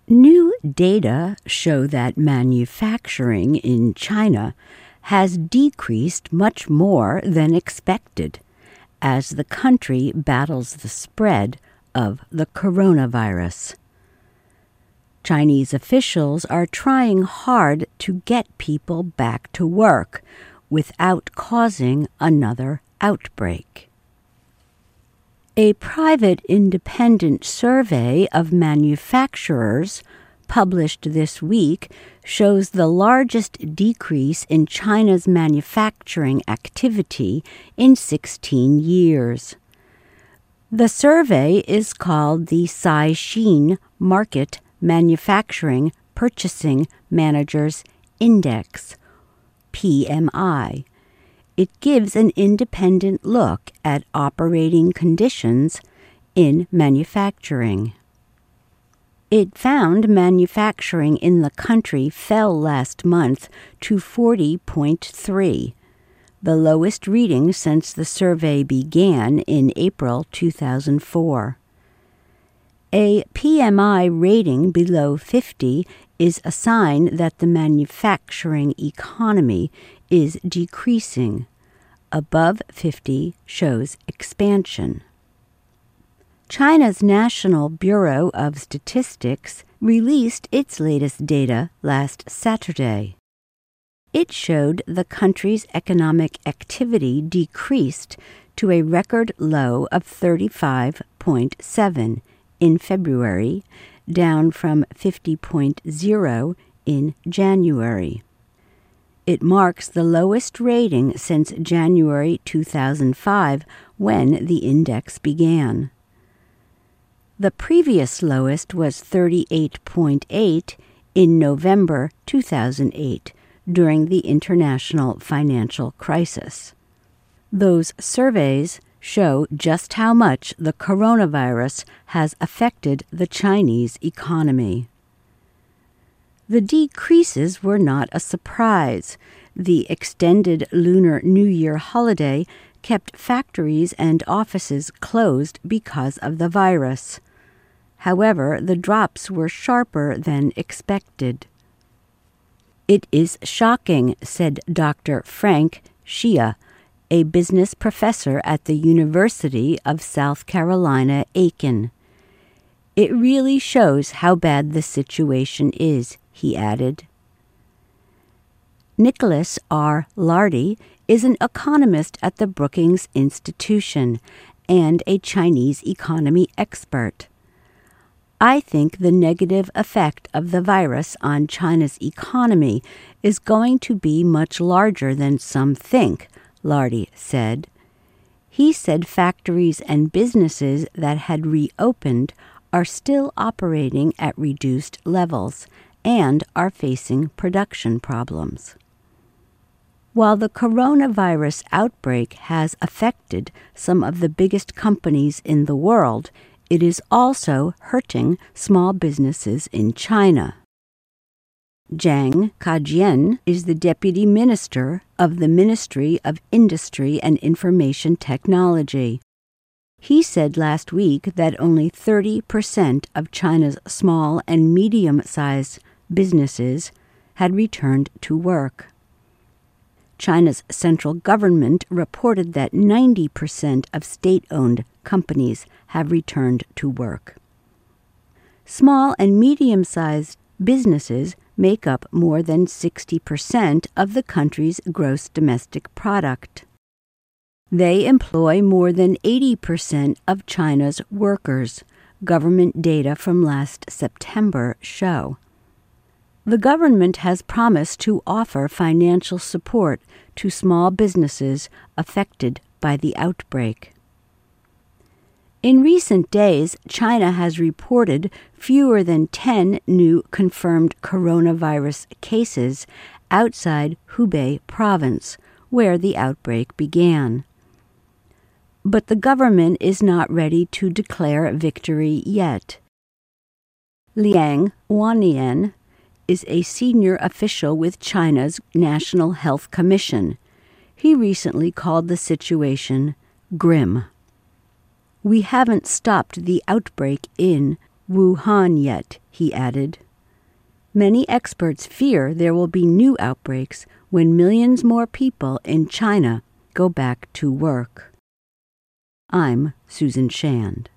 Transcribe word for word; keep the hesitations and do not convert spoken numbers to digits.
New data show that manufacturing in China has decreased much more than expected as the country battles the spread of the coronavirus. Chinese officials are trying hard to get people back to work without causing another outbreak. A private independent survey of manufacturers published this week shows the largest decrease in China's manufacturing activity in sixteen years. The survey is called the Caixin Market Manufacturing Purchasing Managers Index, P M I. It gives an independent look at operating conditions in manufacturing. It found manufacturing in the country fell last month to forty point three, the lowest reading since the survey began in April two thousand four. A P M I rating below fifty is a sign that the manufacturing economy is decreasing. Above fifty shows expansion. China's National Bureau of Statistics released its latest data last Saturday. It showed the country's economic activity decreased to a record low of thirty-five point seven in February, down from fifty point zero in January. It marks the lowest rating since January two thousand five, when the index began. The previous lowest was thirty-eight point eight in November two thousand eight, during the international financial crisis. Those surveys show just how much the coronavirus has affected the Chinese economy. The decreases were not a surprise. The extended Lunar New Year holiday kept factories and offices closed because of the virus. However, the drops were sharper than expected. "It is shocking," said Doctor Frank Shia, a business professor at the University of South Carolina, Aiken. "It really shows how bad the situation is," he added. Nicholas R. Lardy is an economist at the Brookings Institution and a Chinese economy expert. "I think the negative effect of the virus on China's economy is going to be much larger than some think," Lardy said. He said factories and businesses that had reopened are still operating at reduced levels and are facing production problems. While the coronavirus outbreak has affected some of the biggest companies in the world, it is also hurting small businesses in China. Zhang Kejian is the Deputy Minister of the Ministry of Industry and Information Technology. He said last week that only thirty percent of China's small and medium-sized businesses had returned to work. China's central government reported that ninety percent of state-owned companies have returned to work. Small and medium-sized businesses make up more than sixty percent of the country's gross domestic product. They employ more than eighty percent of China's workers, government data from last September show. The government has promised to offer financial support to small businesses affected by the outbreak. In recent days, China has reported fewer than ten new confirmed coronavirus cases outside Hubei province, where the outbreak began. But the government is not ready to declare victory yet. Liang Wannian is a senior official with China's National Health Commission. He recently called the situation grim. "We haven't stopped the outbreak in Wuhan yet," he added. Many experts fear there will be new outbreaks when millions more people in China go back to work. I'm Susan Shand.